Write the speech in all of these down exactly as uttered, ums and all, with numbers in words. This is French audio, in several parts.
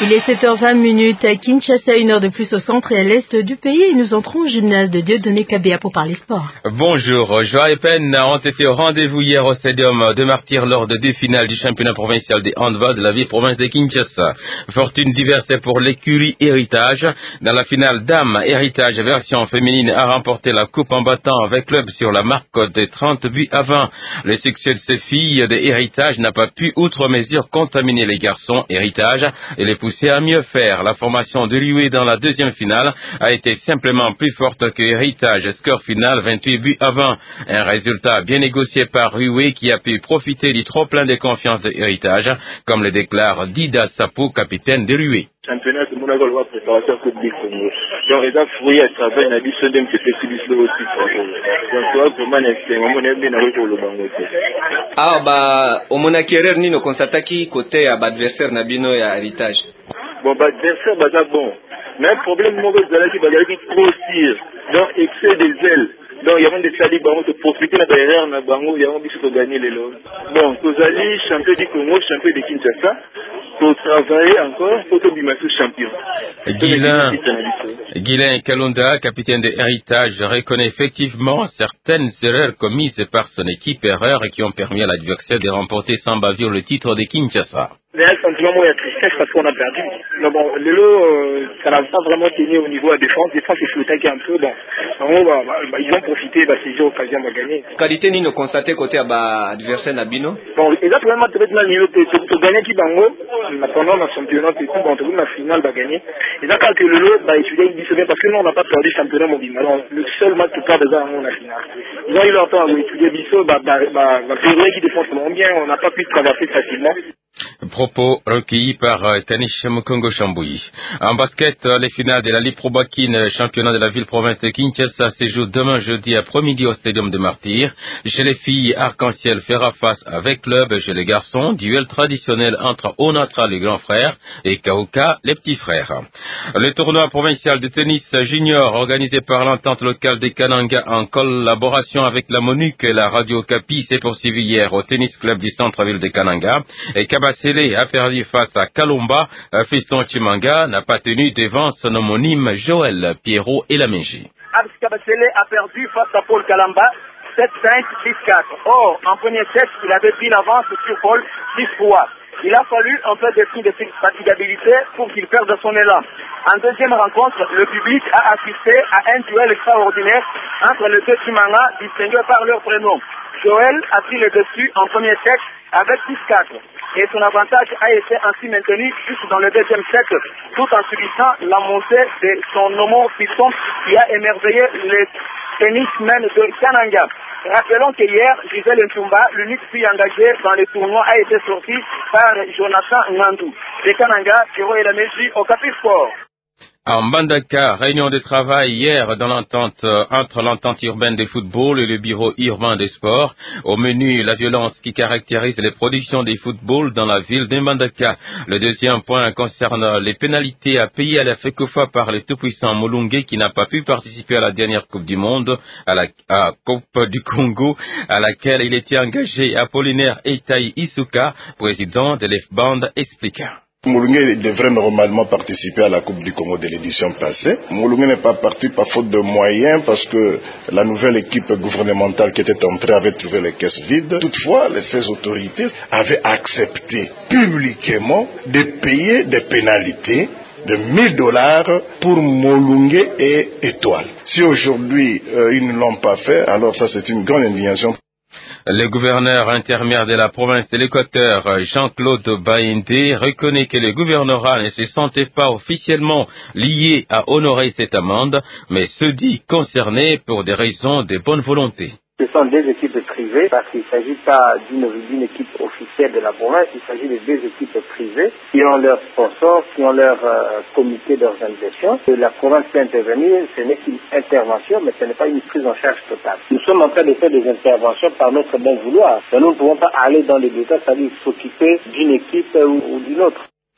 Il est sept heures vingt minutes à Kinshasa, une heure de plus au centre et à l'est du pays. Et nous entrons au gymnase de Dieudonné Kabea pour parler sport. Bonjour. Joie et peine ont été au rendez-vous hier au stadium de Martyrs lors de deux finales du championnat provincial des handball de la ville province de Kinshasa. Fortune diverse pour l'écurie Héritage. Dans la finale, Dame Héritage version féminine a remporté la coupe en battant avec club sur la marque de trente buts à vingt. Le succès de ces filles de Héritage n'a pas pu, outre mesure, contaminer les garçons Héritage et les pousser à mieux faire. La formation de Rioué dans la deuxième finale a été simplement plus forte que Héritage. Score final vingt-huit buts à vingt. Un résultat bien négocié par Rioué qui a pu profiter du trop plein de confiance de Héritage, comme le déclare Dida Sapo, capitaine de Rioué. Championnat de Monaco, la préparation Coupe du Congo. Donc, les fruits à travail, n'a dit, c'est que c'est celui aussi. Donc, toi, comment est-ce que mon ami n'a pas le bango? Ah, bah, au Monaquerer, ni no consataki côté à adversaire Nabino et à Héritage. Bon, bah, adversaire, bah, c'est bon. Mais le problème, moi, c'est que c'est qui grossir. Donc, excès des ailes. Donc, il y a des salles qui vont profiter de l'erreur, il y a des gagner les lots. Bon, vous allez champion du Congo, champion de Kinshasa, pour travailler encore, pour te bimasser champion. Guilain, Guilain Kalunda, capitaine de Héritage, reconnaît effectivement certaines erreurs commises par son équipe, erreurs qui ont permis à l'adversaire de remporter sans bavure le titre de Kinshasa. Il y a un sentiment où il y a tristesse parce qu'on a perdu. Mais bon, le lot, euh, ça n'a pas vraiment tenu au niveau de la défense. La défense est flottée un peu. Bon, en gros, bah, bah, ils ont profité, bah, ces occasions de gagner. Qualité ni no constaté côté à bah, adversaire Nabino. Bon, exactement, peut-être là, niveau de gagner qui bango, pendant le championnat, c'est tout, bon, tout la finale va gagner. Et là, quand le lot, bah, étudier, il dit c'est bien parce que nous, on n'a pas perdu le championnat mobile. Alors, le seul match qui part déjà avant la finale. Ils ont eu leur temps à étudier Bissot, bah, bah, bah, bah, Péroué qui défend vraiment bien, on n'a pas pu traverser facilement. Propos recueillis par euh, Tanish Mukongo Chambouyi. En basket, euh, les finales de la Ligue Pro Bakine, championnat de la ville-province de Kinshasa, se jouent demain jeudi après-midi au stadium de Martyrs. Chez les filles, Arc-en-Ciel fera face avec club. Chez les garçons, duel traditionnel entre Onatra, les grands frères, et Kauka, les petits frères. Le tournoi provincial de tennis junior, organisé par l'entente locale des Kananga en collaboration avec la MONUC et la Radio Capi, s'est poursuivi hier au tennis club du centre-ville de Kananga. Et Kabasele a perdu face à Kalomba. Fiston Chimanga n'a pas tenu devant son homonyme Joël Pierrot et la Mégie. Abs Kabasele a perdu face à Paul Kalamba sept cinq, six quatre. Or, en premier set, il avait pris l'avance sur Paul six trois. Il a fallu un peu de prix de fatigabilité pour qu'il perde son élan. En deuxième rencontre, le public a assisté à un duel extraordinaire entre les deux Chimanga distingués par leur prénom. Joël a pris le dessus en premier set avec six quatre. Et son avantage a été ainsi maintenu juste dans le deuxième set, tout en subissant la montée de son homo Fiston qui a émerveillé les tennismen de Kananga. Rappelons que hier, Gisèle Ntumba, l'unique fille engagée dans le tournoi, a été sortie par Jonathan Ngandou. De Kananga, Pierrot et la Mégie au Capi Sport. En Mbandaka, réunion de travail hier dans l'entente euh, entre l'entente urbaine de football et le bureau urbain des sports. Au menu, la violence qui caractérise les productions des football dans la ville de Mbandaka. Le deuxième point concerne les pénalités à payer à la FECOFA par le tout-puissant Molunge qui n'a pas pu participer à la dernière Coupe du Monde, à la à Coupe du Congo, à laquelle il était engagé. Apollinaire Etaï Isuka, président de l'E F B A N D, expliqua. Molunge devrait normalement participer à la Coupe du Congo de l'édition passée. Molunge n'est pas parti par faute de moyens parce que la nouvelle équipe gouvernementale qui était entrée avait trouvé les caisses vides. Toutefois, ces autorités avaient accepté publiquement de payer des pénalités de mille dollars pour Molunge et Étoile. Si aujourd'hui euh, ils ne l'ont pas fait, alors ça c'est une grande indignation. Le gouverneur intermédiaire de la province de l'Équateur, Jean-Claude Baïndé, reconnaît que le gouvernorat ne se sentait pas officiellement lié à honorer cette amende, mais se dit concerné pour des raisons de bonne volonté. Ce sont des équipes privées parce qu'il ne s'agit pas d'une, d'une équipe officielle de la province, il s'agit de deux équipes privées qui ont leurs sponsors, qui ont leur euh, comité d'organisation. Et la province peut intervenir, ce n'est qu'une intervention, mais ce n'est pas une prise en charge totale. Nous sommes en train de faire des interventions par notre bon vouloir, mais nous ne pouvons pas aller dans les détails, c'est-à-dire s'occuper d'une équipe ou, ou d'une autre.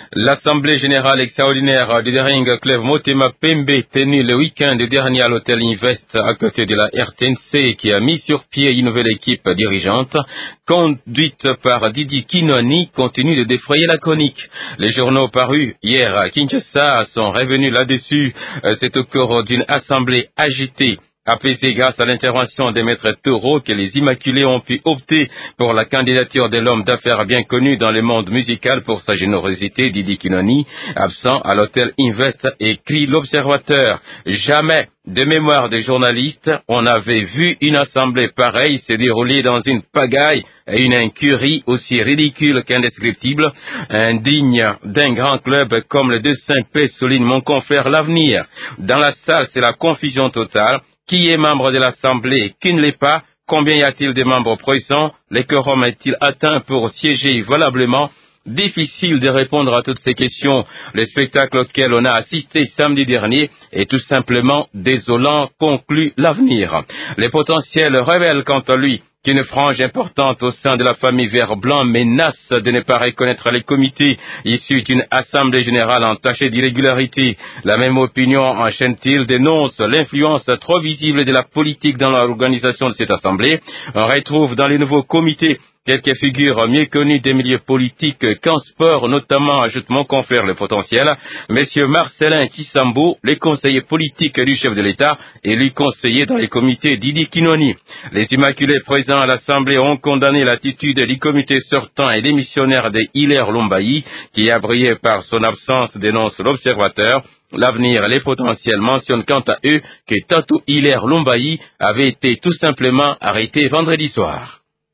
L'Assemblée générale extraordinaire du Daring Club Motema Pembe tenue le week-end dernier à l'hôtel Invest à côté de la R T N C qui a mis sur pied une nouvelle équipe dirigeante conduite par Didi Kinoni continue de défrayer la chronique. Les journaux parus hier à Kinshasa sont revenus là-dessus. C'est au cours d'une assemblée agitée, apaisé grâce à l'intervention des maîtres taureaux que les Immaculés ont pu opter pour la candidature de l'homme d'affaires bien connu dans le monde musical pour sa générosité, Didi Kinoni, absent à l'hôtel Invest, écrit l'Observateur. Jamais, de mémoire des journalistes, on avait vu une assemblée pareille se dérouler dans une pagaille et une incurie aussi ridicule qu'indescriptible, indigne d'un grand club comme le deux Saint-Pé, souligne mon confrère L'Avenir. Dans la salle, c'est la confusion totale. Qui est membre de l'Assemblée, qui ne l'est pas? Combien y a-t-il de membres présents? Le quorum est-il atteint pour siéger valablement? Difficile de répondre à toutes ces questions. Le spectacle auquel on a assisté samedi dernier est tout simplement désolant, conclut L'Avenir. Les potentiels révèlent quant à lui qu'une frange importante au sein de la famille vert-blanc menace de ne pas reconnaître les comités issus d'une assemblée générale entachée d'irrégularité. La même opinion, enchaîne-t-il, dénonce l'influence trop visible de la politique dans l'organisation de cette assemblée. On retrouve dans les nouveaux comités quelques figures mieux connues des milieux politiques qu'en sport, notamment, ajoute mon confrère Le Potentiel, Monsieur Marcelin Kissambo, le conseiller politique du chef de l'État, élu conseiller dans les comités Didi Kinoni. Les Immaculés présents à l'Assemblée ont condamné l'attitude du comité sortant et démissionnaire de Hilaire Lombayi, qui a brillé par son absence, dénonce l'Observateur. L'Avenir et Les Potentiels mentionnent quant à eux que Tatou Hilaire Lombayi avait été tout simplement arrêté vendredi soir.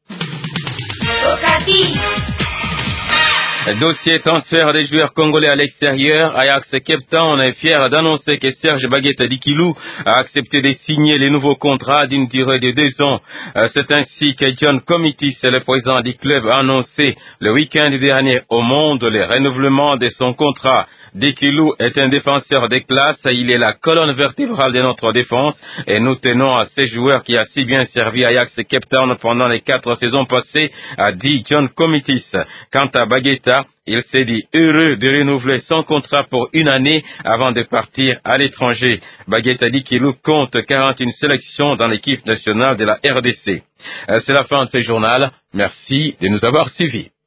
Dossier transfert des joueurs congolais à l'extérieur. Ajax Cape Town est fier d'annoncer que Serge Bagueta Dikilou a accepté de signer les nouveaux contrats d'une durée de deux ans. C'est ainsi que John Comitis, le président du club, a annoncé le week-end dernier au Monde le renouvellement de son contrat. Dikilou est un défenseur de classe, il est la colonne vertébrale de notre défense et nous tenons à ce joueur qui a si bien servi Ajax Cape Town pendant les quatre saisons passées, a dit John Comitis. Quant à Bagueta, il s'est dit heureux de renouveler son contrat pour une année avant de partir à l'étranger. Bagueta Dikilou compte quarante et une sélections dans l'équipe nationale de la R D C. C'est la fin de ce journal. Merci de nous avoir suivis.